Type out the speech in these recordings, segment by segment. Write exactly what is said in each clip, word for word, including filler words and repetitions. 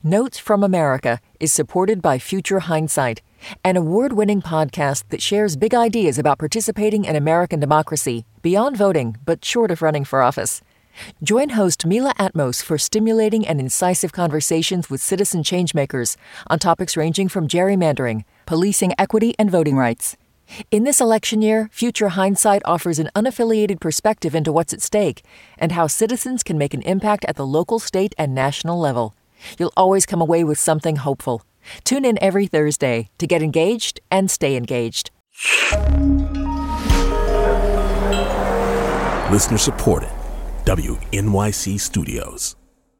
Notes from America is supported by Future Hindsight, an award-winning podcast that shares big ideas about participating in American democracy beyond voting, but short of running for office. Join host Mila Atmos for stimulating and incisive conversations with citizen changemakers on topics ranging from gerrymandering, policing equity, and voting rights. In this election year, Future Hindsight offers an unaffiliated perspective into what's at stake and how citizens can make an impact at the local, state, and national level. You'll always come away with something hopeful. Tune in every Thursday to get engaged and stay engaged. Listener supported. W N Y C Studios.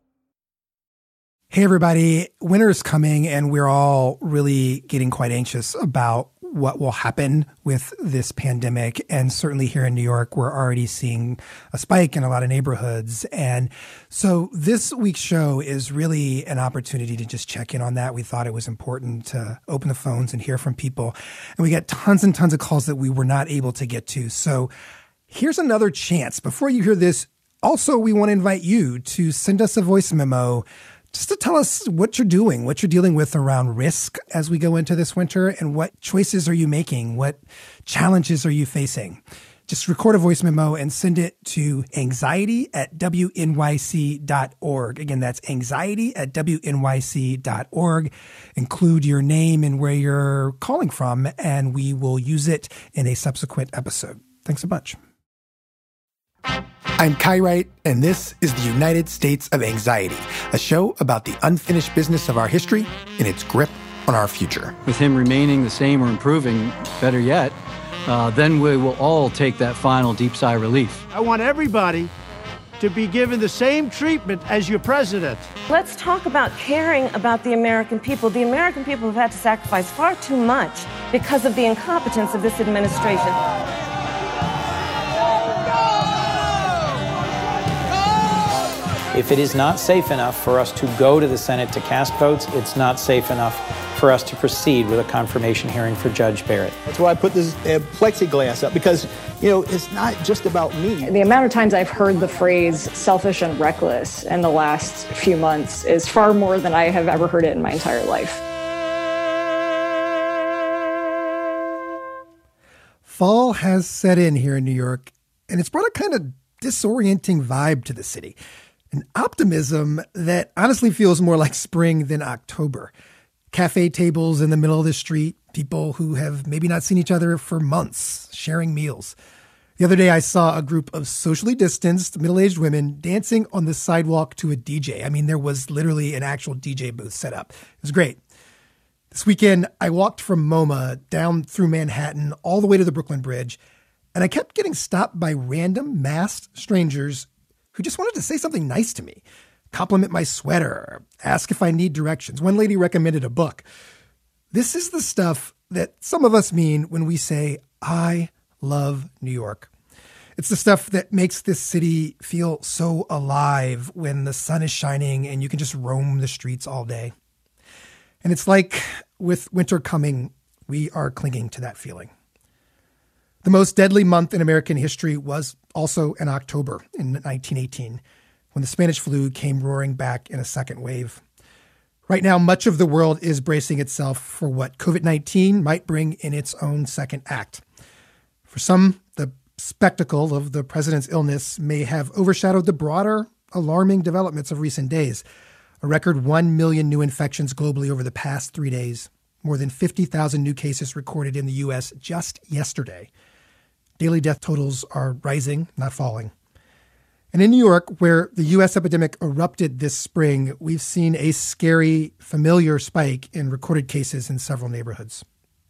Hey, everybody. Winter's coming, and we're all really getting quite anxious about what will happen with this pandemic. And certainly here in New York, we're already seeing a spike in a lot of neighborhoods. And so this week's show is really an opportunity to just check in on that. We thought it was important to open the phones and hear from people. And we got tons and tons of calls that we were not able to get to. So here's another chance. Before you hear this, also, we want to invite you to send us a voice memo just to tell us what you're doing, what you're dealing with around risk as we go into this winter, and what choices are you making? What challenges are you facing? Just record a voice memo and send it to anxiety at W N Y C dot org. Again, that's anxiety at W N Y C dot org. Include your name and where you're calling from, and we will use it in a subsequent episode. Thanks a bunch. I'm Kai Wright, and this is the United States of Anxiety, a show about the unfinished business of our history and its grip on our future. With him remaining the same or improving, better yet, uh, then we will all take that final deep sigh of relief. I want everybody to be given the same treatment as your president. Let's talk about caring about the American people. The American people have had to sacrifice far too much because of the incompetence of this administration. If it is not safe enough for us to go to the Senate to cast votes, it's not safe enough for us to proceed with a confirmation hearing for Judge Barrett. That's why I put this uh, plexiglass up, because, you know, it's not just about me. The amount of times I've heard the phrase selfish and reckless in the last few months is far more than I have ever heard it in my entire life. Fall has set in here in New York, and it's brought a kind of disorienting vibe to the city. An optimism that honestly feels more like spring than October. Cafe tables in the middle of the street, people who have maybe not seen each other for months, sharing meals. The other day, I saw a group of socially distanced, middle-aged women dancing on the sidewalk to a D J. I mean, there was literally an actual D J booth set up. It was great. This weekend, I walked from MoMA down through Manhattan all the way to the Brooklyn Bridge, and I kept getting stopped by random masked strangers who just wanted to say something nice to me, compliment my sweater, ask if I need directions. One lady recommended a book. This is the stuff that some of us mean when we say, I love New York. It's the stuff that makes this city feel so alive when the sun is shining and you can just roam the streets all day. And it's like with winter coming, we are clinging to that feeling. The most deadly month in American history was also in October in nineteen eighteen, when the Spanish flu came roaring back in a second wave. Right now, much of the world is bracing itself for what COVID nineteen might bring in its own second act. For some, the spectacle of the president's illness may have overshadowed the broader, alarming developments of recent days. A record one million new infections globally over the past three days. More than fifty thousand new cases recorded in the U S just yesterday. Daily death totals are rising, not falling. And in New York, where the U S epidemic erupted this spring, we've seen a scary, familiar spike in recorded cases in several neighborhoods.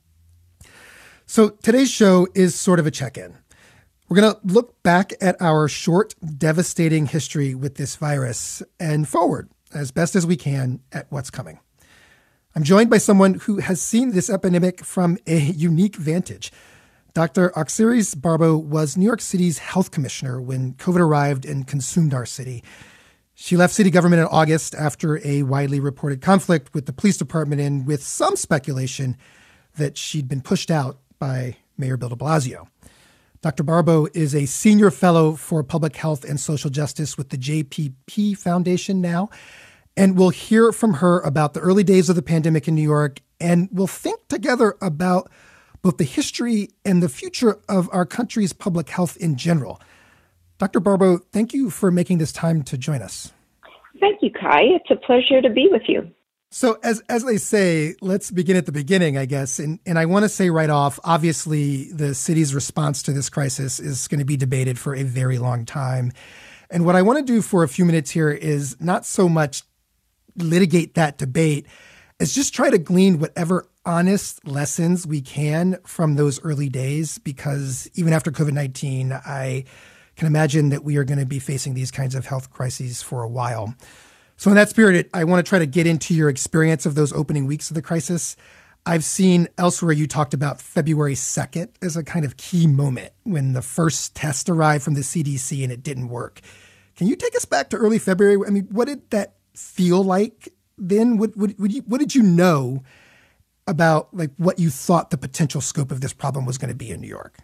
So today's show is sort of a check-in. We're going to look back at our short, devastating history with this virus and forward as best as we can at what's coming. I'm joined by someone who has seen this epidemic from a unique vantage. Doctor Auxiris Barbeau was New York City's health commissioner when COVID arrived and consumed our city. She left city government in August after a widely reported conflict with the police department and with some speculation that she'd been pushed out by Mayor Bill de Blasio. Doctor Barbeau is a senior fellow for public health and social justice with the J P P Foundation now. And we'll hear from her about the early days of the pandemic in New York, and we'll think together about both the history and the future of our country's public health in general. Doctor Barbot, thank you for making this time to join us. Thank you, Kai. It's a pleasure to be with you. So as as they say, let's begin at the beginning, I guess. And and I want to say right off, obviously, the city's response to this crisis is going to be debated for a very long time. And what I want to do for a few minutes here is not so much litigate that debate as just try to glean whatever honest lessons we can from those early days, because even after COVID nineteen, I can imagine that we are going to be facing these kinds of health crises for a while. So in that spirit, I want to try to get into your experience of those opening weeks of the crisis. I've seen elsewhere you talked about February second as a kind of key moment when the first test arrived from the C D C and it didn't work. Can you take us back to early February? I mean, what did that feel like then? What, what, what, you, what did you know about like what you thought the potential scope of this problem was going to be in New York?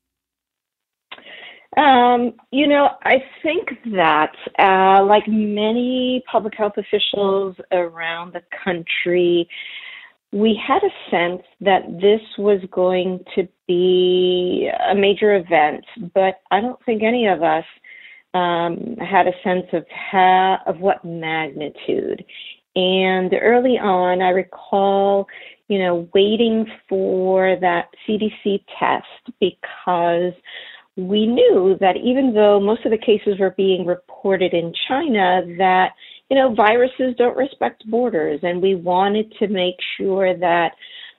Um, you know, I think that, uh, like many public health officials around the country, we had a sense that this was going to be a major event, but I don't think any of us um, had a sense of how, of what magnitude. And early on, I recall, you know, waiting for that C D C test because we knew that even though most of the cases were being reported in China, that, you know, viruses don't respect borders. And we wanted to make sure that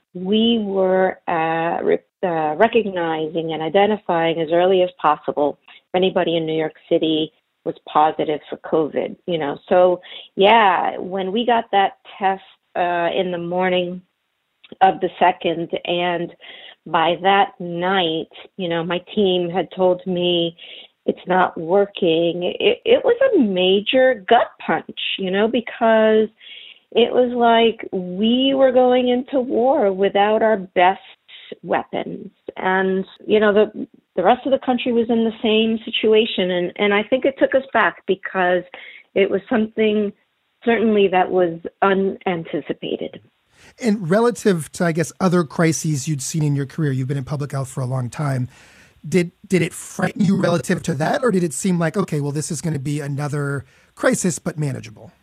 we were uh, re- uh, recognizing and identifying as early as possible if anybody in New York City was positive for COVID, you know. So, yeah, when we got that test uh, in the morning of the second, and by that night, you know, my team had told me it's not working. It, it was a major gut punch, you know, because it was like we were going into war without our best weapons. And, you know, the the rest of the country was in the same situation. And, and I think it took us back because it was something certainly that was unanticipated. And relative to, I guess, other crises you'd seen in your career, you've been in public health for a long time, did did it frighten you relative to that? Or did it seem like, okay, well, this is going to be another crisis, but manageable?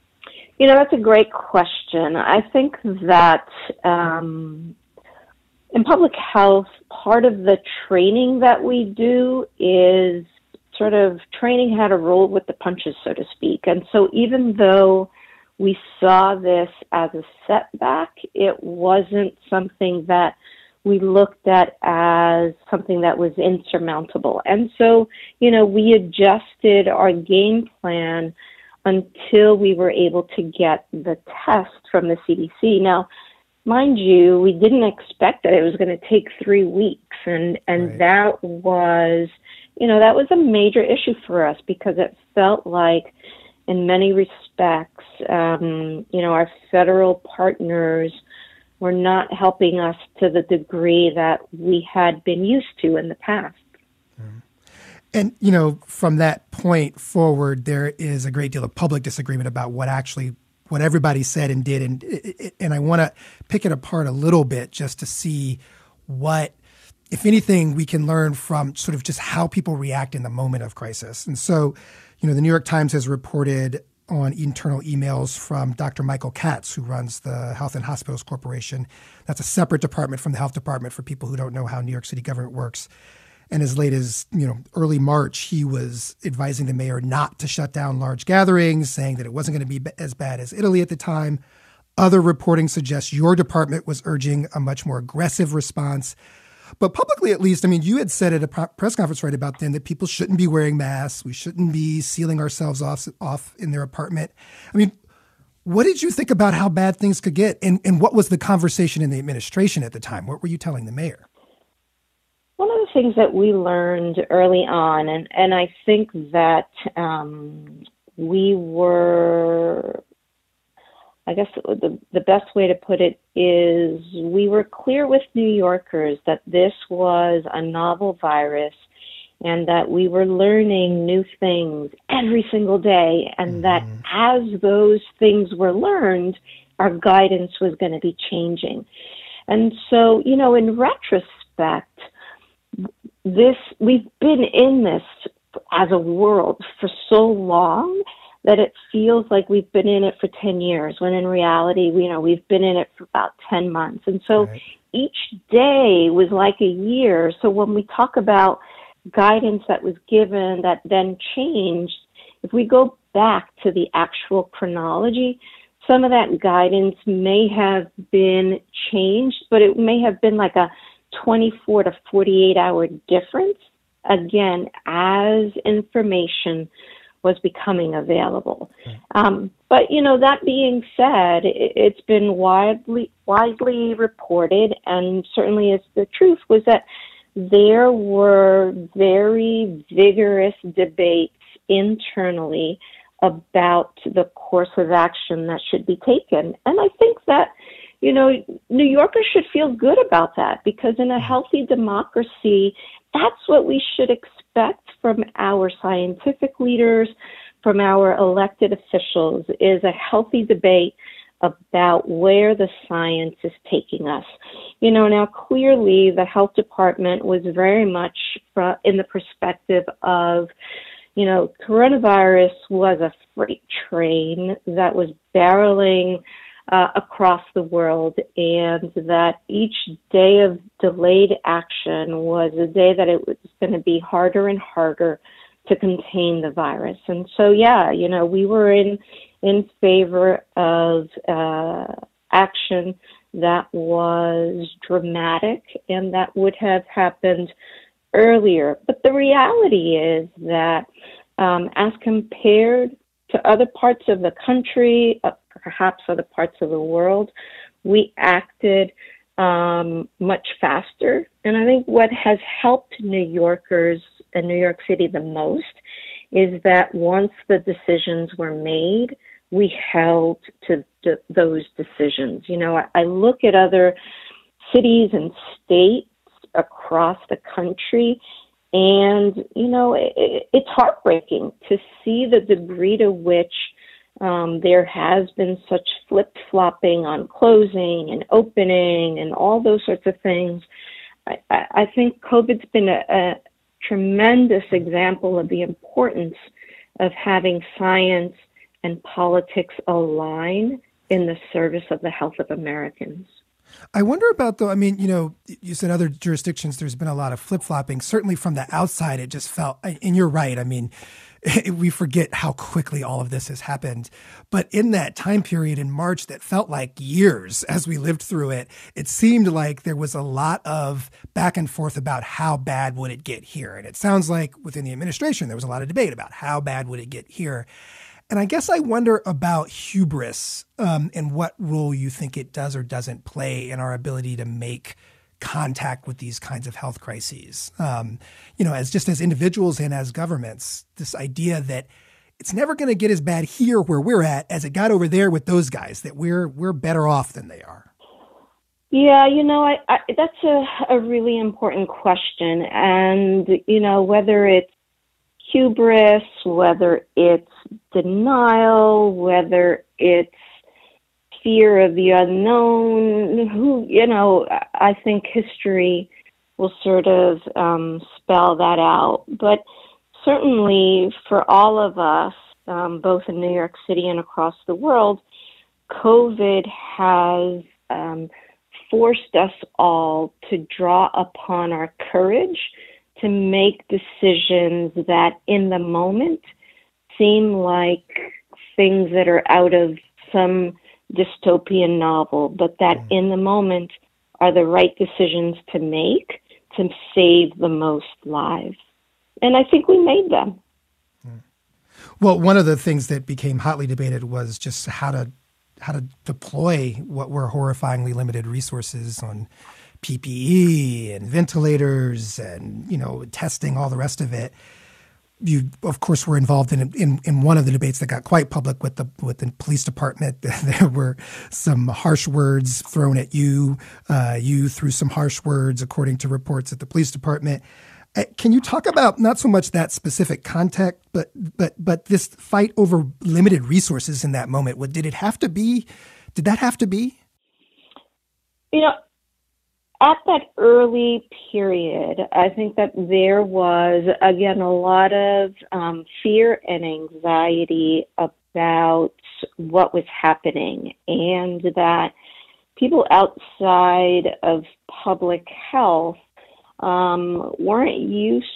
You know, that's a great question. I think that um, in public health, part of the training that we do is sort of training how to roll with the punches, so to speak. And so even though we saw this as a setback, it wasn't something that we looked at as something that was insurmountable. And so, you know, we adjusted our game plan until we were able to get the test from the C D C. Now, mind you, we didn't expect that it was going to take three weeks. And, and right. that was, you know, that was a major issue for us because it felt like in many respects, um, you know, our federal partners were not helping us to the degree that we had been used to in the past. Mm. And, you know, from that point forward, there is a great deal of public disagreement about what actually, what everybody said and did. And, and I want to pick it apart a little bit just to see what, if anything, we can learn from sort of just how people react in the moment of crisis. And so, you know, the New York Times has reported on internal emails from Doctor Michael Katz, who runs the Health and Hospitals Corporation. That's a separate department from the health department for people who don't know how New York City government works. And as late as, you know, early March, he was advising the mayor not to shut down large gatherings, saying that it wasn't going to be as bad as Italy at the time. Other reporting suggests your department was urging a much more aggressive response. But publicly, at least, I mean, you had said at a press conference right about then that people shouldn't be wearing masks. We shouldn't be sealing ourselves off, off in their apartment. I mean, what did you think about how bad things could get? And, and what was the conversation in the administration at the time? What were you telling the mayor? One of the things that we learned early on, and, and I think that um, we were, I guess the, the best way to put it is we were clear with New Yorkers that this was a novel virus and that we were learning new things every single day, and mm-hmm. that as those things were learned, our guidance was going to be changing. And so, you know, in retrospect, this we've been in this as a world for so long that it feels like we've been in it for ten years, when in reality, you know, we've been in it for about ten months. And so right. each day was like a year. So when we talk about guidance that was given that then changed, if we go back to the actual chronology, some of that guidance may have been changed, but it may have been like a twenty-four to forty-eight hour difference, again, as information was becoming available. Um, but, you know, that being said, it, it's been widely, widely reported, and certainly it's the truth, was that there were very vigorous debates internally about the course of action that should be taken. And I think that, you know, New Yorkers should feel good about that, because in a healthy democracy, that's what we should expect from our scientific leaders, from our elected officials, is a healthy debate about where the science is taking us. You know, now clearly the health department was very much in the perspective of, you know, coronavirus was a freight train that was barreling uh, across the world, and that each day of delayed action was a day that it was going to be harder and harder to contain the virus. And so, yeah, you know, we were in in favor of uh, action that was dramatic and that would have happened earlier. But the reality is that um, as compared to other parts of the country, uh, perhaps other parts of the world, we acted um, much faster. And I think what has helped New Yorkers and New York City the most is that once the decisions were made, we held to d- those decisions. You know, I, I look at other cities and states across the country, and, you know, it, it's heartbreaking to see the degree to which um, there has been such flip-flopping on closing and opening and all those sorts of things. I, I think COVID's been a, a tremendous example of the importance of having science and politics align in the service of the health of Americans. I wonder about, though, I mean, you know, you said other jurisdictions, there's been a lot of flip-flopping. Certainly from the outside, it just felt, and you're right, I mean, we forget how quickly all of this has happened. But in that time period in March that felt like years as we lived through it, it seemed like there was a lot of back and forth about how bad would it get here. And it sounds like within the administration, there was a lot of debate about how bad would it get here. And I guess I wonder about hubris um, and what role you think it does or doesn't play in our ability to make contact with these kinds of health crises. Um, you know, as just as individuals and as governments, this idea that it's never going to get as bad here where we're at as it got over there with those guys, that we're we're better off than they are. Yeah, you know, I, I, that's a, a really important question. And, you know, whether it's hubris, whether it's denial, whether it's fear of the unknown, who, you know, I think history will sort of um, spell that out. But certainly for all of us, um, both in New York City and across the world, COVID has um, forced us all to draw upon our courage to make decisions that in the moment seem like things that are out of some dystopian novel, but that mm. in the moment are the right decisions to make to save the most lives. And I think we made them. Mm. Well, one of the things that became hotly debated was just how to how to deploy what were horrifyingly limited resources on P P E and ventilators and, you know, testing, all the rest of it. You, of course, were involved in, in in one of the debates that got quite public with the with the police department. There were some harsh words thrown at you. Uh, you threw some harsh words, according to reports at the police department. Uh, Can you talk about not so much that specific context, but but but this fight over limited resources in that moment? What did it have to be? Did that have to be? You know, at that early period, I think that there was, again, a lot of um, fear and anxiety about what was happening, and that people outside of public health um, weren't used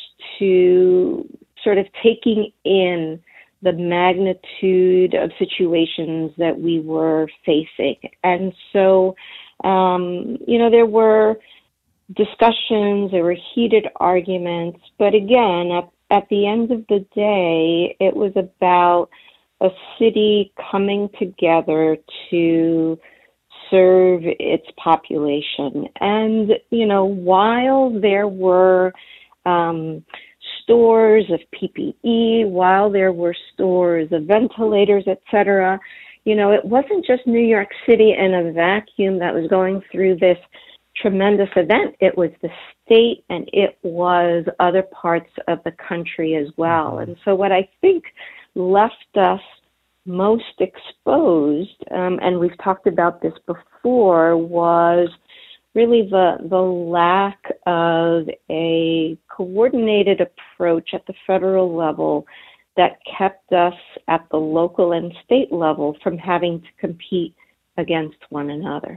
to sort of taking in the magnitude of situations that we were facing. And so, um, you know, there were discussions, there were heated arguments, but again, at, at the end of the day, it was about a city coming together to serve its population. And, you know, while there were um, stores of P P E, while there were stores of ventilators, et cetera, you know, it wasn't just New York City in a vacuum that was going through this tremendous event. It was the state and it was other parts of the country as well. And so what I think left us most exposed, um, and we've talked about this before, was really the the lack of a coordinated approach at the federal level that kept us at the local and state level from having to compete against one another.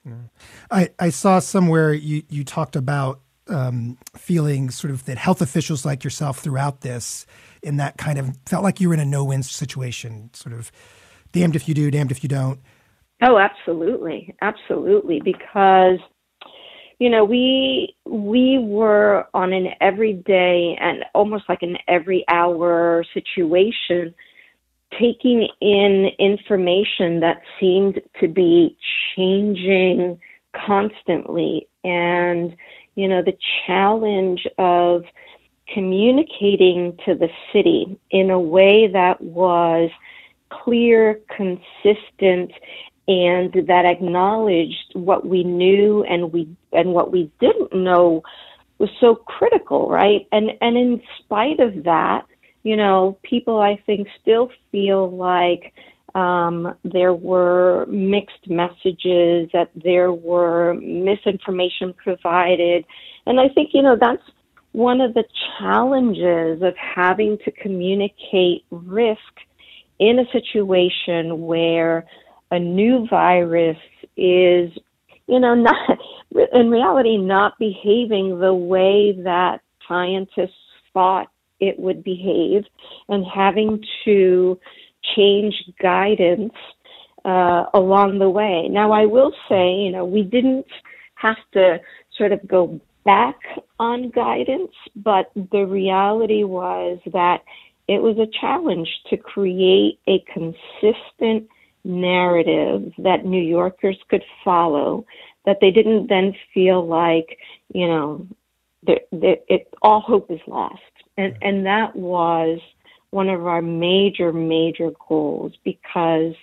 I, I saw somewhere you, you talked about um, feeling sort of that health officials like yourself throughout this, in that kind of felt like you were in a no-win situation, sort of damned if you do, damned if you don't. Oh, absolutely. Absolutely. Because, you know, we we were on an everyday and almost like an every hour situation, taking in information that seemed to be changing constantly. And, you know, the challenge of communicating to the city in a way that was clear, consistent, and that acknowledged what we knew and we and what we didn't know was so critical, right? And and in spite of that, you know, people, I think, still feel like um, there were mixed messages, that there were misinformation provided. And I think, you know, that's one of the challenges of having to communicate risk in a situation where a new virus is, you know, not in reality not behaving the way that scientists thought it would behave, and having to change guidance uh, along the way. Now, I will say, you know, we didn't have to sort of go back on guidance, but the reality was that it was a challenge to create a consistent narrative that New Yorkers could follow, that they didn't then feel like, you know, that it, all hope is lost. And, and that was one of our major, major goals, because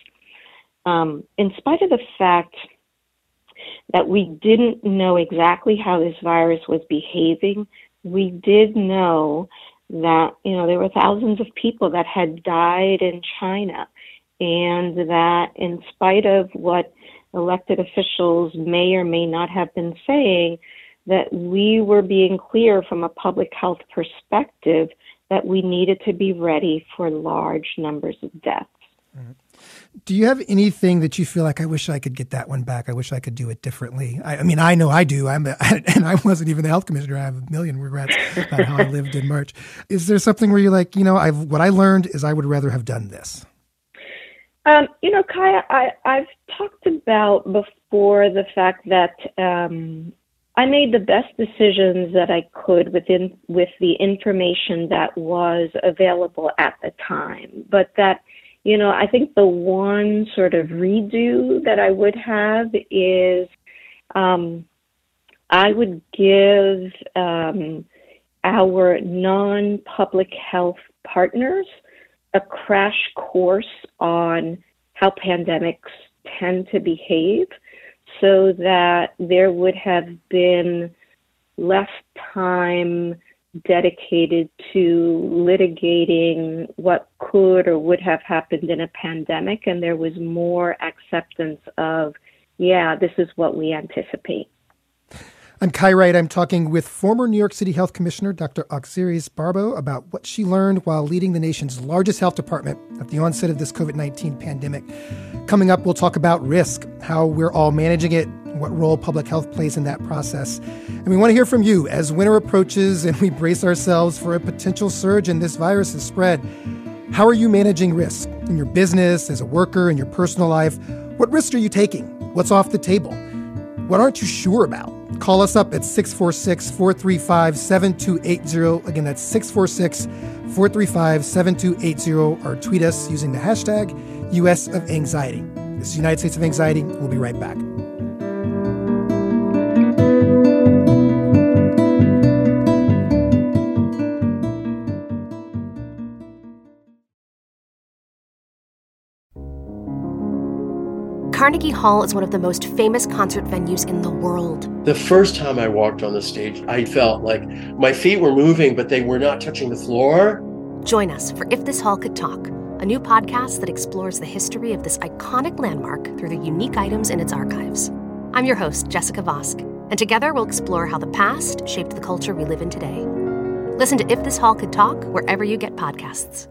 um, in spite of the fact that we didn't know exactly how this virus was behaving, we did know that, you know, there were thousands of people that had died in China, and that in spite of what elected officials may or may not have been saying, that we were being clear from a public health perspective that we needed to be ready for large numbers of deaths. Do you have anything that you feel like, I wish I could get that one back? I wish I could do it differently. I, I mean, I know I do. I'm a, and I wasn't even the health commissioner. I have a million regrets about how I lived in March. Is there something where you're like, you know, I've, what I learned is I would rather have done this? Um, you know, Kaya, I, I've talked about before the fact that um, I made the best decisions that I could within with the information that was available at the time. But that, you know, I think the one sort of redo that I would have is um, I would give um, our non-public health partners a crash course on how pandemics tend to behave, so that there would have been less time dedicated to litigating what could or would have happened in a pandemic, and there was more acceptance of, yeah, this is what we anticipate. I'm Kai Wright. I'm talking with former New York City Health Commissioner Doctor Auxiris Barbeau about what she learned while leading the nation's largest health department at the onset of this covid nineteen pandemic. Coming up, we'll talk about risk, how we're all managing it, what role public health plays in that process. And we want to hear from you as winter approaches and we brace ourselves for a potential surge in this virus's spread. How are you managing risk in your business, as a worker, in your personal life? What risks are you taking? What's off the table? What aren't you sure about? Call us up at six four six, four three five, seven two eight zero. Again, that's six four six, four three five, seven two eight zero, or tweet us using the hashtag U S of Anxiety. This is United States of Anxiety. We'll be right back. Carnegie Hall is one of the most famous concert venues in the world. The first time I walked on the stage, I felt like my feet were moving, but they were not touching the floor. Join us for If This Hall Could Talk, a new podcast that explores the history of this iconic landmark through the unique items in its archives. I'm your host, Jessica Vosk, and together we'll explore how the past shaped the culture we live in today. Listen to If This Hall Could Talk wherever you get podcasts.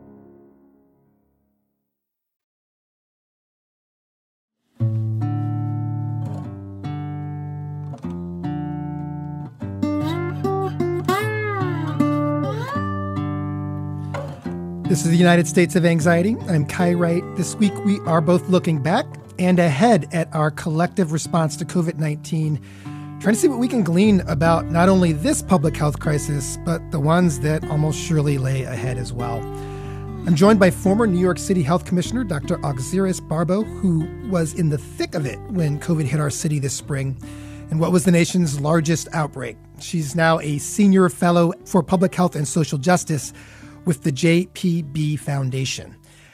This is the United States of Anxiety. I'm Kai Wright. This week we are both looking back and ahead at our collective response to covid nineteen, trying to see what we can glean about not only this public health crisis, but the ones that almost surely lay ahead as well. I'm joined by former New York City Health Commissioner Doctor Auxiris Barbeau, who was in the thick of it when COVID hit our city this spring and what was the nation's largest outbreak. She's now a senior fellow for public health and social justice with the J P B Foundation.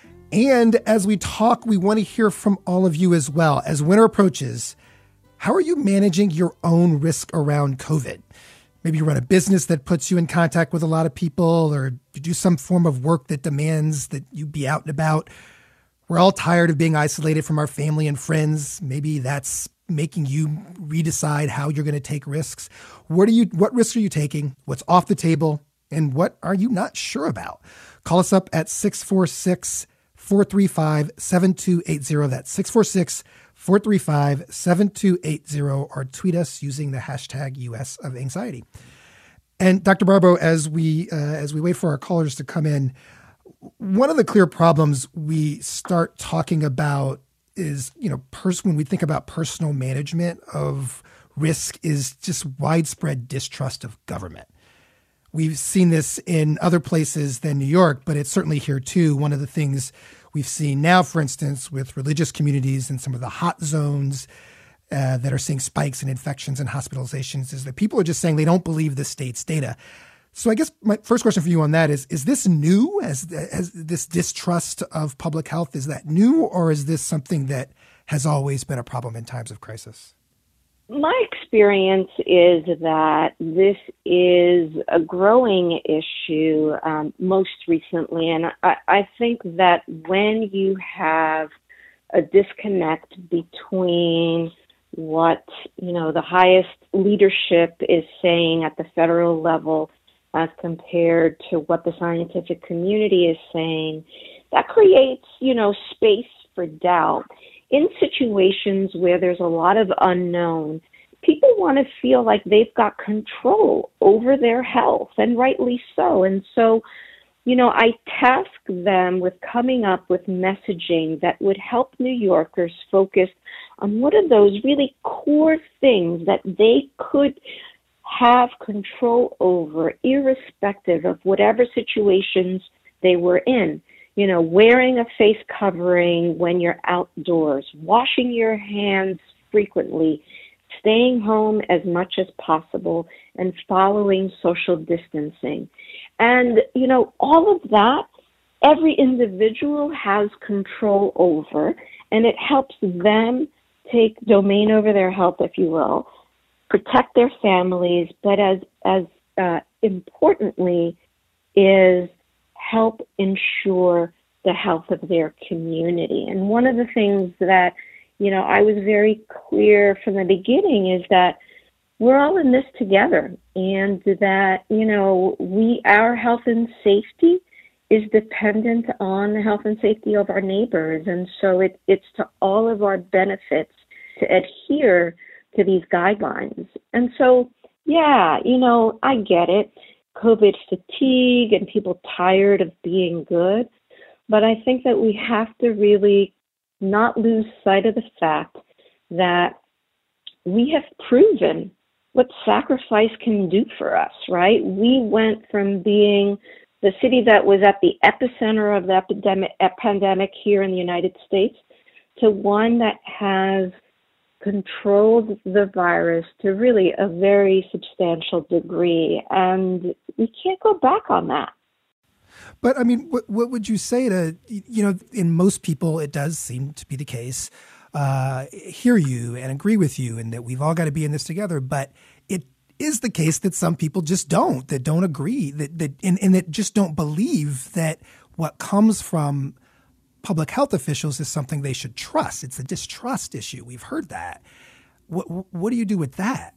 And as we talk, we want to hear from all of you as well. As winter approaches, how are you managing your own risk around COVID? Maybe you run a business that puts you in contact with a lot of people, or you do some form of work that demands that you be out and about. We're all tired of being isolated from our family and friends. Maybe that's making you redecide how you're going to take risks. What are you? What risks are you taking? What's off the table? And what are you not sure about? Call us up at six four six, four three five, seven two eight zero. That's six four six, four three five, seven two eight zero, or tweet us using the hashtag U S of Anxiety. And Doctor Barbeau, as we uh, as we wait for our callers to come in, one of the clear problems we start talking about is, you know, pers- when we think about personal management of risk, is just widespread distrust of government. We've seen this in other places than New York, but it's certainly here too. One of the things we've seen now, for instance, with religious communities and some of the hot zones uh, that are seeing spikes in infections and hospitalizations, is that people are just saying they don't believe the state's data. So I guess my first question for you on that is, is this new? As, as this distrust of public health, is that new, or is this something that has always been a problem in times of crisis? My experience is that this is a growing issue um, most recently, and I, I think that when you have a disconnect between what, you know, the highest leadership is saying at the federal level as compared to what the scientific community is saying, that creates, you know, space for doubt. In situations where there's a lot of unknown, people want to feel like they've got control over their health, and rightly so. And so, you know, I task them with coming up with messaging that would help New Yorkers focus on what are those really core things that they could have control over, irrespective of whatever situations they were in. You know, wearing a face covering when you're outdoors, washing your hands frequently, staying home as much as possible, and following social distancing. And, you know, all of that, every individual has control over, and it helps them take domain over their health, if you will, protect their families, but as, as uh, importantly, is help ensure the health of their community. And one of the things that, you know, I was very clear from the beginning is that we're all in this together, and that, you know, we, our health and safety is dependent on the health and safety of our neighbors. And so it, it's to all of our benefits to adhere to these guidelines. And so, yeah, you know, I get it. COVID fatigue and people tired of being good. But I think that we have to really not lose sight of the fact that we have proven what sacrifice can do for us, right? We went from being the city that was at the epicenter of the epidemic, pandemic here in the United States to one that has controlled the virus to really a very substantial degree. And we can't go back on that. But I mean, what, what would you say to, you know, in most people, it does seem to be the case, uh, hear you and agree with you and that we've all got to be in this together. But it is the case that some people just don't, that don't agree, that, that and, and that just don't believe that what comes from public health officials is something they should trust. It's a distrust issue. We've heard that. What, what do you do with that?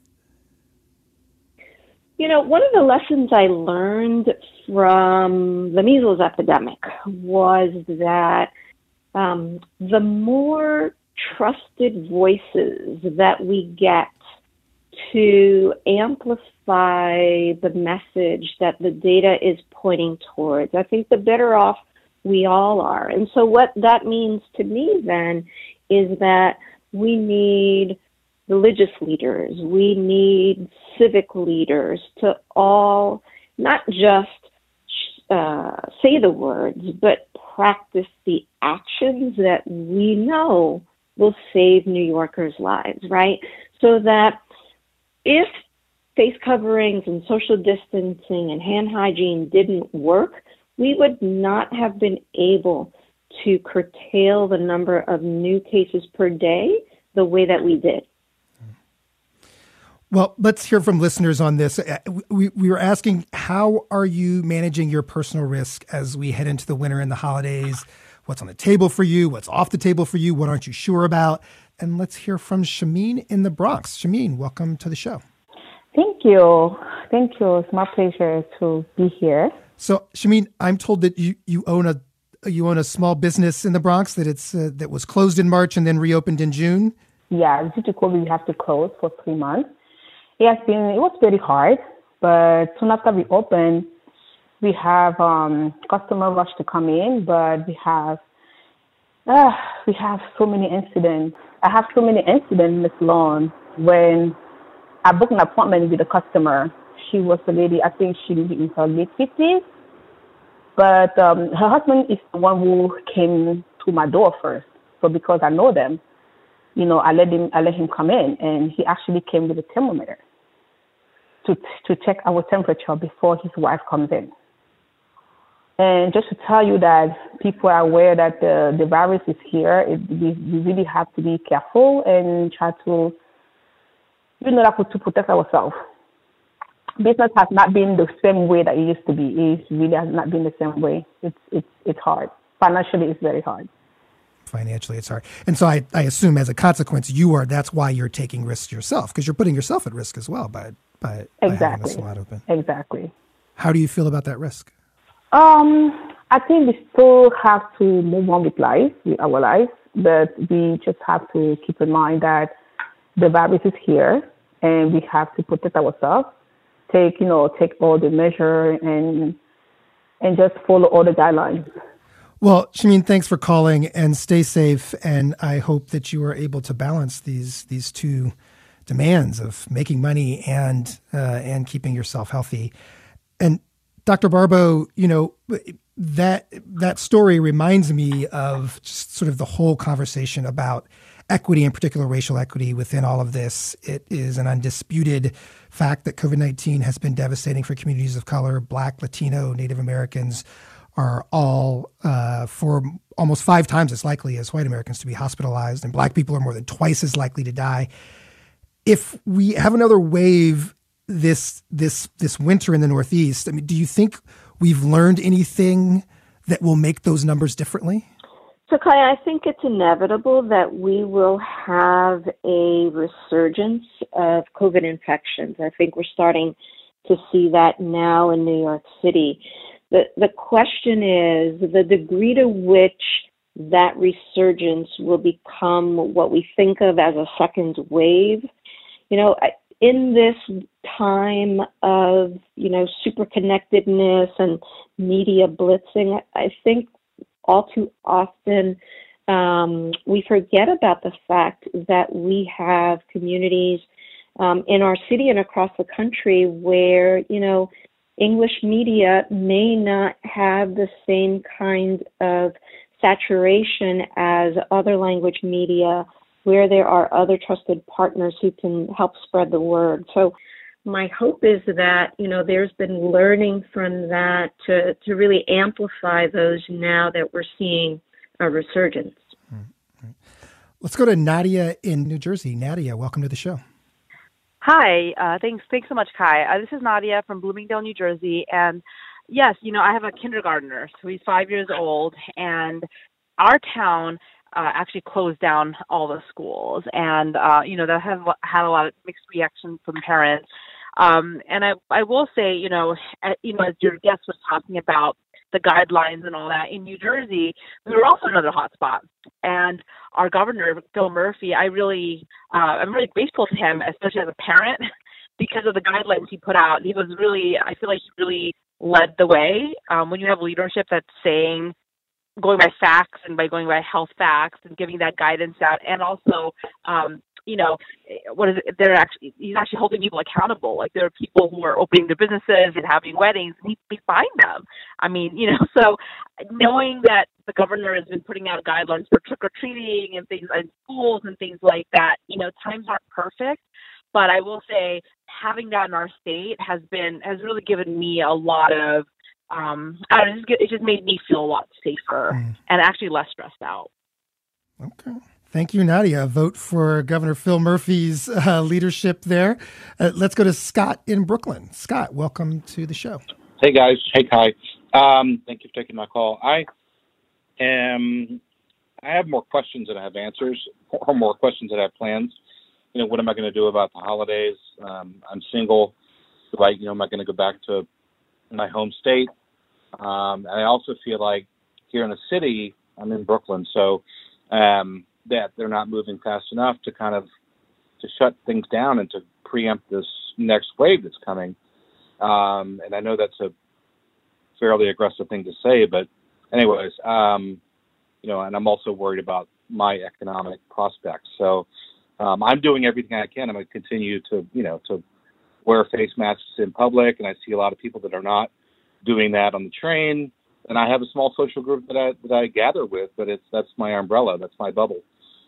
You know, one of the lessons I learned from the measles epidemic was that um, the more trusted voices that we get to amplify the message that the data is pointing towards, I think the better off we all are. And so what that means to me then is that we need religious leaders, we need civic leaders to all not just uh, say the words, but practice the actions that we know will save New Yorkers' lives, right? So that if face coverings and social distancing and hand hygiene didn't work, we would not have been able to curtail the number of new cases per day the way that we did. Well, let's hear from listeners on this. We, we were asking, how are you managing your personal risk as we head into the winter and the holidays? What's on the table for you? What's off the table for you? What aren't you sure about? And let's hear from Shameen in the Bronx. Shameen, welcome to the show. Thank you. Thank you. It's my pleasure to be here. So, Shameen, I'm told that you, you own a you own a small business in the Bronx that it's uh, that was closed in March and then reopened in June. Yeah, due to COVID, we have to close for three months. It has been, it was very hard, but soon after we open, we have um, customer rush to come in, but we have, uh, we have so many incidents. I have so many incidents, Miz Lon, when I booked an appointment with a customer. She was a lady, I think she was in her late fifties, but um, her husband is the one who came to my door first. So because I know them, you know, I let him, I let him come in, and he actually came with a thermometer to to check our temperature before his wife comes in. And just to tell you that people are aware that the, the virus is here, it, we, we really have to be careful and try to, you know, like to protect ourselves. Business has not been the same way that it used to be. It really has not been the same way. It's it's it's hard. Financially, it's very hard. Financially, it's hard. And so I, I assume as a consequence, you are, that's why you're taking risks yourself, because you're putting yourself at risk as well by, by, by exactly. having the salon open. Exactly. How do you feel about that risk? Um, I think we still have to move on with life, with our life, but we just have to keep in mind that the virus is here and we have to protect ourselves, take, you know, take all the measure and, and just follow all the guidelines. Well, Shameen, thanks for calling and stay safe. And I hope that you are able to balance these these two demands of making money and uh, and keeping yourself healthy. And Doctor Barbo, you know, that that story reminds me of just sort of the whole conversation about equity, in particular racial equity within all of this. It is an undisputed fact that COVID nineteen has been devastating for communities of color. Black, Latino, Native Americans are all uh, for almost five times as likely as white Americans to be hospitalized, and black people are more than twice as likely to die. If we have another wave this this this winter in the Northeast. I mean, do you think we've learned anything that will make those numbers differently? So, Kai, I think it's inevitable that we will have a resurgence of COVID infections. I think we're starting to see that now in New York City. The the question is the degree to which that resurgence will become what we think of as a second wave. You know, in this time of, you know, super connectedness and media blitzing, I think all too often um, we forget about the fact that we have communities um, in our city and across the country where, you know, English media may not have the same kind of saturation as other language media, where there are other trusted partners who can help spread the word. So my hope is that, you know, there's been learning from that to, to really amplify those now that we're seeing a resurgence. Mm-hmm. Let's go to Nadia in New Jersey. Nadia, welcome to the show. Hi, uh, thanks Thanks so much, Kai. Uh, this is Nadia from Bloomingdale, New Jersey. And yes, you know, I have a kindergartner, so he's five years old, and our town Uh, actually closed down all the schools, and uh, you know that has had a lot of mixed reactions from parents. Um, and I, I will say, you know, at, you know, as your guest was talking about the guidelines and all that in New Jersey, we were also another hotspot. And our governor, Phil Murphy, I really, uh, I'm really grateful to him, especially as a parent, because of the guidelines he put out. He was really, I feel like he really led the way. Um, when you have leadership that's saying, going by facts and by going by health facts and giving that guidance out, and also, um, you know, what is it? They're actually he's actually holding people accountable. Like there are people who are opening their businesses and having weddings, and he, we find them. I mean, you know, so knowing that the governor has been putting out guidelines for trick or treating and things in schools and things like that, you know, times aren't perfect, but I will say having that in our state has been has really given me a lot of. Um, I don't know, it just made me feel a lot safer mm. and actually less stressed out. Okay. Thank you, Nadia. Vote for Governor Phil Murphy's uh, leadership there. Uh, let's go to Scott in Brooklyn. Scott, welcome to the show. Hey, guys. Hey, Kai. Um, thank you for taking my call. I am, I have more questions than I have answers, or more questions than I have plans. You know, what am I going to do about the holidays? Um, I'm single. Like, you know, am I going to go back to my home state? Um, I also feel like here in the city, I'm in Brooklyn, so um, that they're not moving fast enough to kind of to shut things down and to preempt this next wave that's coming. Um, and I know that's a fairly aggressive thing to say, but anyways, um, you know, and I'm also worried about my economic prospects. So um, I'm doing everything I can. I'm going to continue to, you know, to wear face masks in public, and I see a lot of people that are not doing that on the train. And I have a small social group that I that I gather with, but it's that's my umbrella, that's my bubble,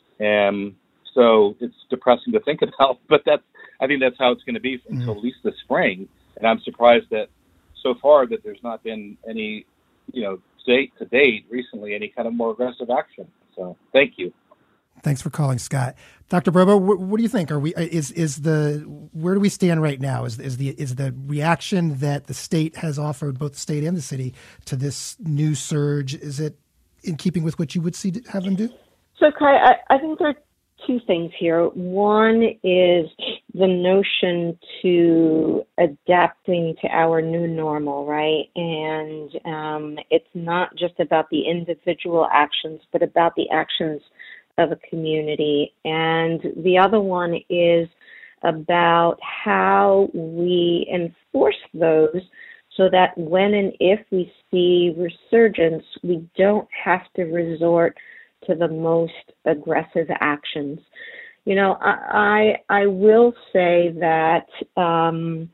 and so it's depressing to think about. But that's I think that's how it's going to be until mm-hmm. at least the spring. And I'm surprised that so far that there's not been any, you know, date to date recently any kind of more aggressive action. So thank you. Thanks for calling, Scott. Doctor Brobo, what, what do you think? Are we is is the where do we stand right now? Is is the is the reaction that the state has offered, both the state and the city, to this new surge? Is it in keeping with what you would see have them do? So, Kai, I, I think there are two things here. One is the notion to adapting to our new normal, right? And um, it's not just about the individual actions, but about the actions of a community. And the other one is about how we enforce those so that when and if we see resurgence, we don't have to resort to the most aggressive actions. You know, I I, I will say that um,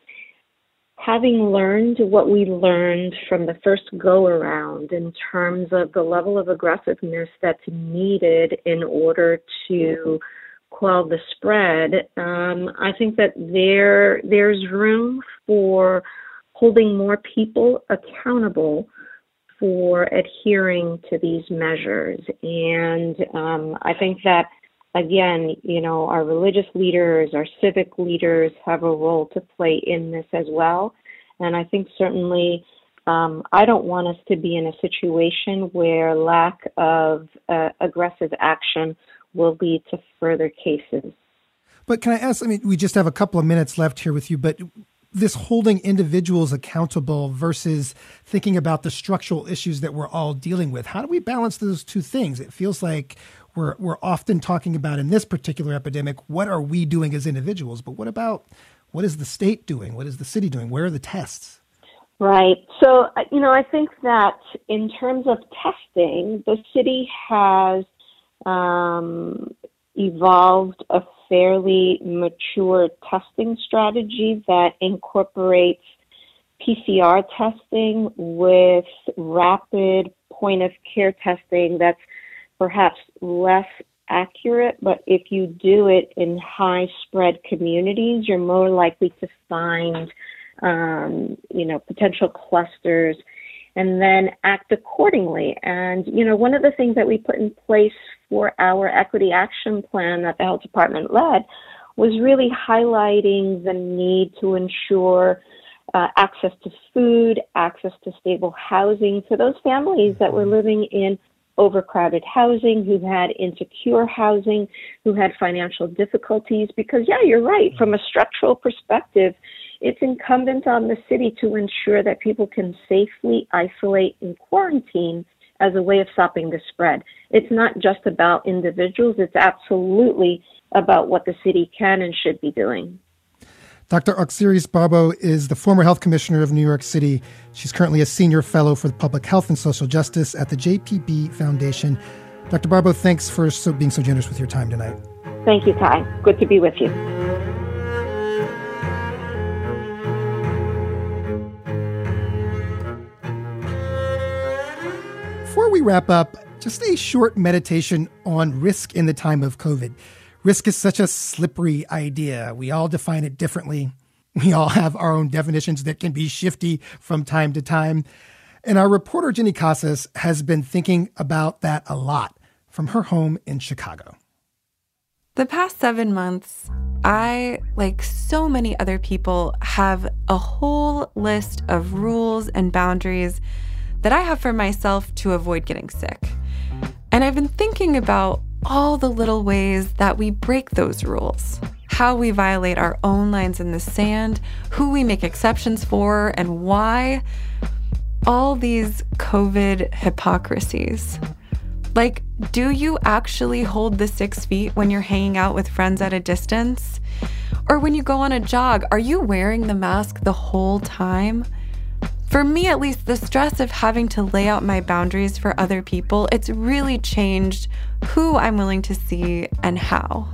having learned what we learned from the first go-around in terms of the level of aggressiveness that's needed in order to quell the spread, um, I think that there there's room for holding more people accountable for adhering to these measures. And um, I think that again, you know, our religious leaders, our civic leaders have a role to play in this as well. And I think certainly um, I don't want us to be in a situation where lack of uh, aggressive action will lead to further cases. But can I ask, I mean, we just have a couple of minutes left here with you, but this holding individuals accountable versus thinking about the structural issues that we're all dealing with, how do we balance those two things? It feels like we're we're often talking about in this particular epidemic, what are we doing as individuals? But what about, what is the state doing? What is the city doing? Where are the tests? Right. So, you know, I think that in terms of testing, the city has um, evolved a fairly mature testing strategy that incorporates P C R testing with rapid point of care testing that's perhaps less accurate, but if you do it in high spread communities, you're more likely to find, um, you know, potential clusters and then act accordingly. And, you know, one of the things that we put in place for our equity action plan that the health department led was really highlighting the need to ensure uh, access to food, access to stable housing for those families that were living in overcrowded housing, who had insecure housing, who had financial difficulties. Because, yeah, you're right. From a structural perspective, it's incumbent on the city to ensure that people can safely isolate and quarantine as a way of stopping the spread. It's not just about individuals. It's absolutely about what the city can and should be doing. Doctor Auxiris Barbeau is the former health commissioner of New York City. She's currently a senior fellow for public health and social justice at the J P B Foundation. Doctor Barbeau, thanks for so, being so generous with your time tonight. Thank you, Kai. Good to be with you. Before we wrap up, just a short meditation on risk in the time of COVID. Risk is such a slippery idea. We all define it differently. We all have our own definitions that can be shifty from time to time. And our reporter, Jenny Casas, has been thinking about that a lot from her home in Chicago. The past seven months, I, like so many other people, have a whole list of rules and boundaries that I have for myself to avoid getting sick. And I've been thinking about all the little ways that we break those rules, how we violate our own lines in the sand, who we make exceptions for, and why. All these COVID hypocrisies. Like, do you actually hold the six feet when you're hanging out with friends at a distance? Or when you go on a jog, are you wearing the mask the whole time? For me, at least, the stress of having to lay out my boundaries for other people, it's really changed who I'm willing to see and how.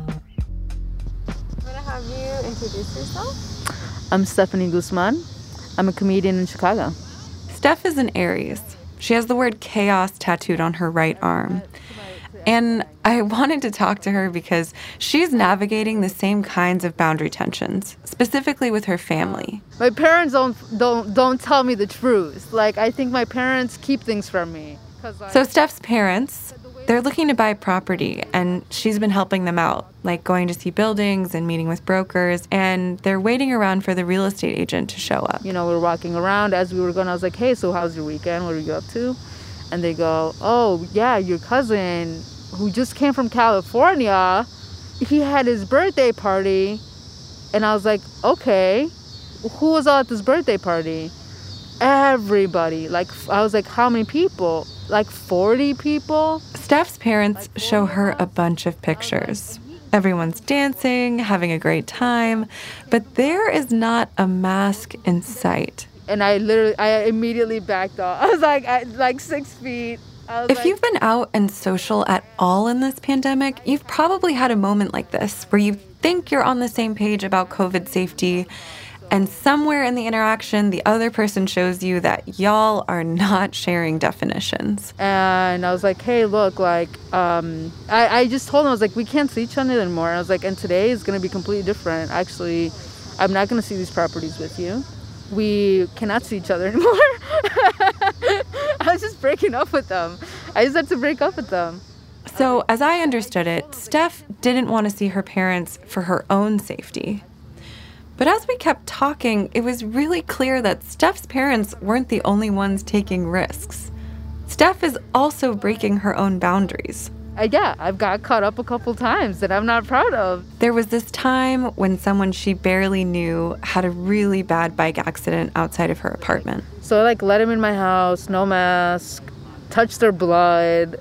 I'm going to have you introduce yourself. I'm Stephanie Guzman. I'm a comedian in Chicago. Steph is an Aries. She has the word chaos tattooed on her right arm. And I wanted to talk to her because she's navigating the same kinds of boundary tensions, specifically with her family. My parents don't don't don't tell me the truth. Like, I think my parents keep things from me. So Steph's parents, they're looking to buy property, and she's been helping them out, like going to see buildings and meeting with brokers, and they're waiting around for the real estate agent to show up. You know, we were walking around as we were going. I was like, hey, so how's your weekend? What are you up to? And they go, oh, yeah, your cousin who just came from California, he had his birthday party. And I was like, okay, who was all at this birthday party? Everybody. Like, I was like, how many people? Like forty people? Steph's parents show her a bunch of pictures. Everyone's dancing, having a great time, but there is not a mask in sight. And I literally, I immediately backed off. I was like, I, like six feet. I was if like, you've been out and social at all in this pandemic, you've probably had a moment like this where you think you're on the same page about COVID safety, and somewhere in the interaction, the other person shows you that y'all are not sharing definitions. And I was like, hey, look, like, um, I, I just told him, I was like, we can't see each other anymore. And I was like, and today is going to be completely different. Actually, I'm not going to see these properties with you. We cannot see each other anymore. I was just breaking up with them. I just had to break up with them. So, as I understood it, Steph didn't want to see her parents for her own safety. But as we kept talking, it was really clear that Steph's parents weren't the only ones taking risks. Steph is also breaking her own boundaries. Uh, yeah, I've got caught up a couple times that I'm not proud of. There was this time when someone she barely knew had a really bad bike accident outside of her apartment. So I like let him in my house, no mask, touched their blood.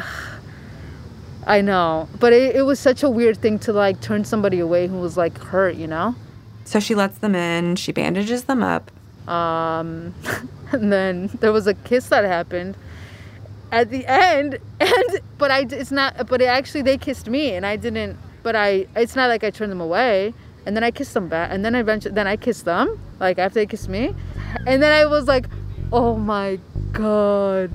I know, but it, it was such a weird thing to like turn somebody away who was like hurt, you know? So she lets them in, she bandages them up. Um, and then there was a kiss that happened at the end, and but I it's not but it actually they kissed me and I didn't, but I it's not like I turned them away, and then I kissed them back, and then eventually then I kissed them like after they kissed me, and then I was like, oh my god.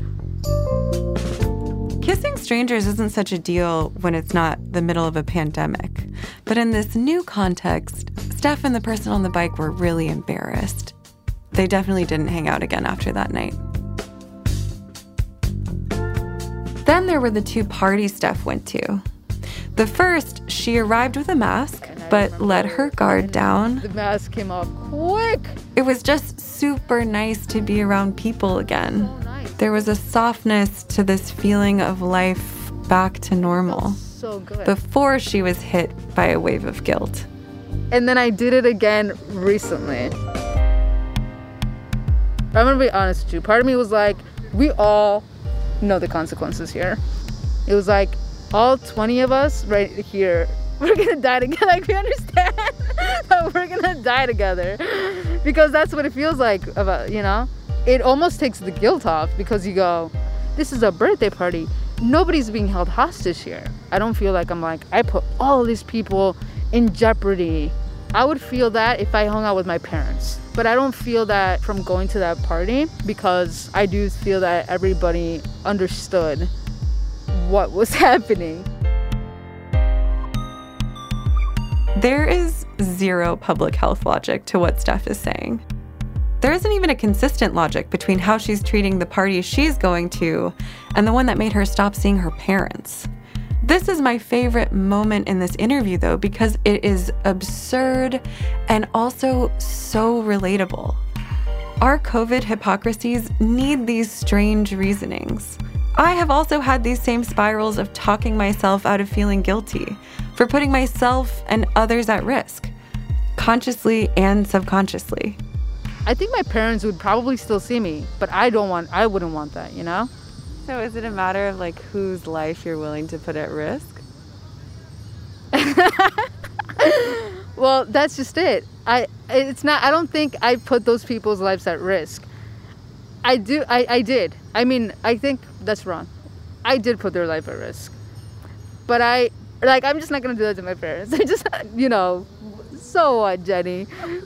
Kissing strangers isn't such a deal when it's not the middle of a pandemic. But in this new context, Steph and the person on the bike were really embarrassed. They definitely didn't hang out again after that night. Then there were the two parties Steph went to. The first, she arrived with a mask, but let her guard down. The mask came off quick. It was just super nice to be around people again. There was a softness to this feeling of life back to normal. So good. Before she was hit by a wave of guilt. And then I did it again recently. I'm gonna be honest with you. Part of me was like, we all know the consequences here. It was like, all twenty of us right here, we're gonna die together. Like, we understand that we're gonna die together. Because that's what it feels like about, you know? It almost takes the guilt off because you go, this is a birthday party. Nobody's being held hostage here. I don't feel like I'm like, I put all these people in jeopardy. I would feel that if I hung out with my parents. But I don't feel that from going to that party because I do feel that everybody understood what was happening. There is zero public health logic to what Steph is saying. There isn't even a consistent logic between how she's treating the party she's going to and the one that made her stop seeing her parents. This is my favorite moment in this interview, though, because it is absurd and also so relatable. Our COVID hypocrisies need these strange reasonings. I have also had these same spirals of talking myself out of feeling guilty for putting myself and others at risk, consciously and subconsciously. I think my parents would probably still see me, but I don't want, I wouldn't want that, you know? So is it a matter of like whose life you're willing to put at risk? Well, that's just it. I, it's not, I don't think I put those people's lives at risk. I do, I, I did. I mean, I think that's wrong. I did put their life at risk. But I, like, I'm just not going to do that to my parents. I just, you know, so what, Jenny?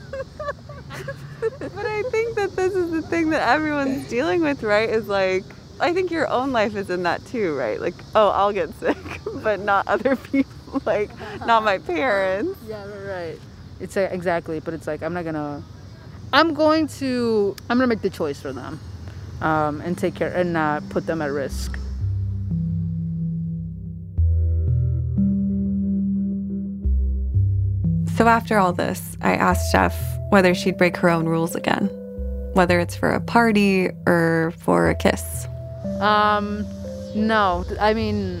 But I think that this is the thing that everyone's dealing with, right? Is like, I think your own life is in that too, right? Like, oh, I'll get sick, but not other people, like, not my parents. Yeah, right. It's uh, exactly, but it's like, I'm not gonna, I'm going to, I'm gonna make the choice for them um, and take care and not uh, put them at risk. So after all this, I asked Steph whether she'd break her own rules again, whether it's for a party or for a kiss. Um, no, I mean,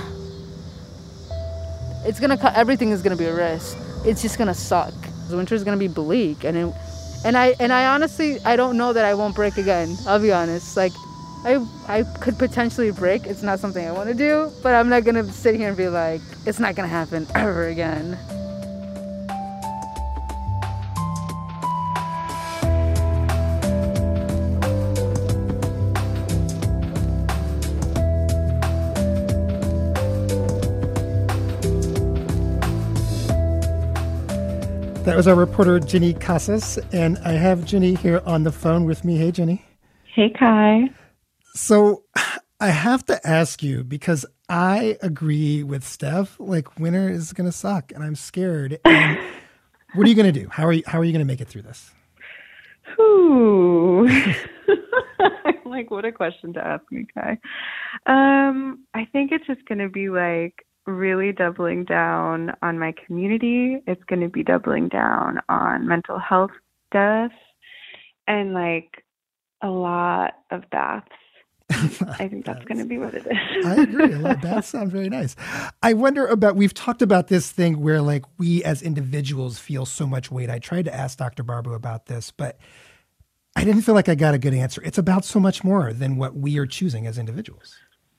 it's gonna, everything is gonna be a risk. It's just gonna suck. The winter's gonna be bleak, and it, and I, and I honestly, I don't know that I won't break again. I'll be honest. Like, I, I could potentially break. It's not something I want to do, but I'm not gonna sit here and be like, it's not gonna happen ever again. That was our reporter, Jenny Casas, and I have Jenny here on the phone with me. Hey, Jenny. Hey, Kai. So I have to ask you, because I agree with Steph, like, winter is going to suck, and I'm scared. And what are you going to do? How are you, how are you going to make it through this? Ooh. Like, what a question to ask me, Kai. Um, I think it's just going to be like really doubling down on my community. It's going to be doubling down on mental health deaths and like a lot of baths. I think that's going to be what it is. I agree. A lot of baths sound very nice. I wonder about, we've talked about this thing where like we as individuals feel so much weight. I tried to ask Doctor Barbu about this, but I didn't feel like I got a good answer. It's about so much more than what we are choosing as individuals.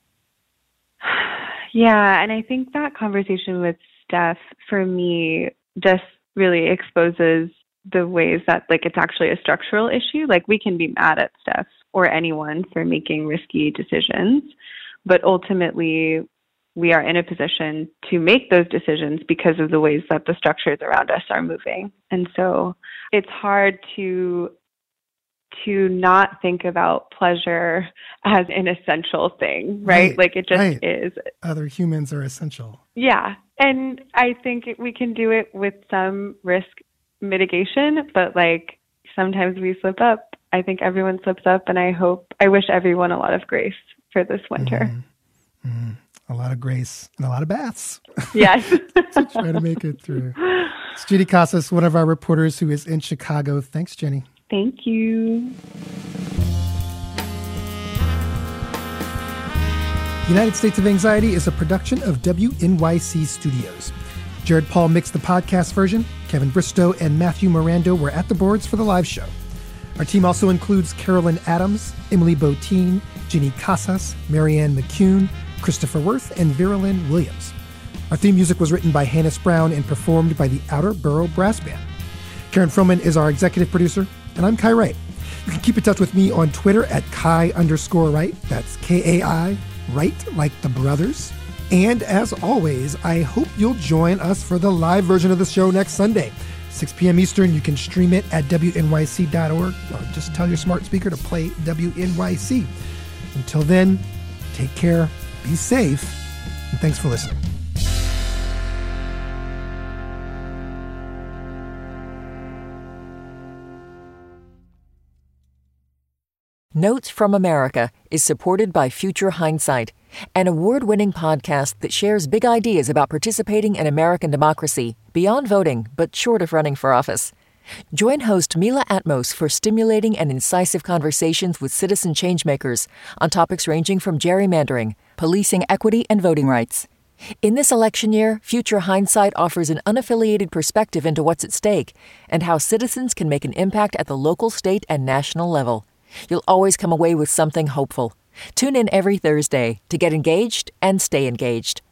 Yeah, and I think that conversation with Steph, for me, just really exposes the ways that, like, it's actually a structural issue. Like, we can be mad at Steph or anyone for making risky decisions, but ultimately, we are in a position to make those decisions because of the ways that the structures around us are moving. And so it's hard to to not think about pleasure as an essential thing, right? Right, like it just right. is. Other humans are essential. Yeah. And I think we can do it with some risk mitigation, but like sometimes we slip up. I think everyone slips up, and I hope, I wish everyone a lot of grace for this winter. Mm-hmm. Mm-hmm. A lot of grace and a lot of baths. Yes. To try to make it through. It's Jenny Casas, one of our reporters who is in Chicago. Thanks, Jenny. Thank you. United States of Anxiety is a production of W N Y C Studios. Jared Paul mixed the podcast version. Kevin Bristow and Matthew Mirando were at the boards for the live show. Our team also includes Carolyn Adams, Emily Botine, Jenny Casas, Marianne McCune, Christopher Worth, and Vera Lynn Williams. Our theme music was written by Hannes Brown and performed by the Outer Borough Brass Band. Karen Froman is our executive producer, and I'm Kai Wright. You can keep in touch with me on Twitter at Kai underscore Wright. That's K A I, Wright, like the brothers. And as always, I hope you'll join us for the live version of the show next Sunday, six p.m. Eastern. You can stream it at W N Y C dot org, or just tell your smart speaker to play W N Y C. Until then, take care, be safe, and thanks for listening. Notes from America is supported by Future Hindsight, an award-winning podcast that shares big ideas about participating in American democracy beyond voting, but short of running for office. Join host Mila Atmos for stimulating and incisive conversations with citizen changemakers on topics ranging from gerrymandering, policing equity, and voting rights. In this election year, Future Hindsight offers an unaffiliated perspective into what's at stake and how citizens can make an impact at the local, state, and national level. You'll always come away with something hopeful. Tune in every Thursday to get engaged and stay engaged.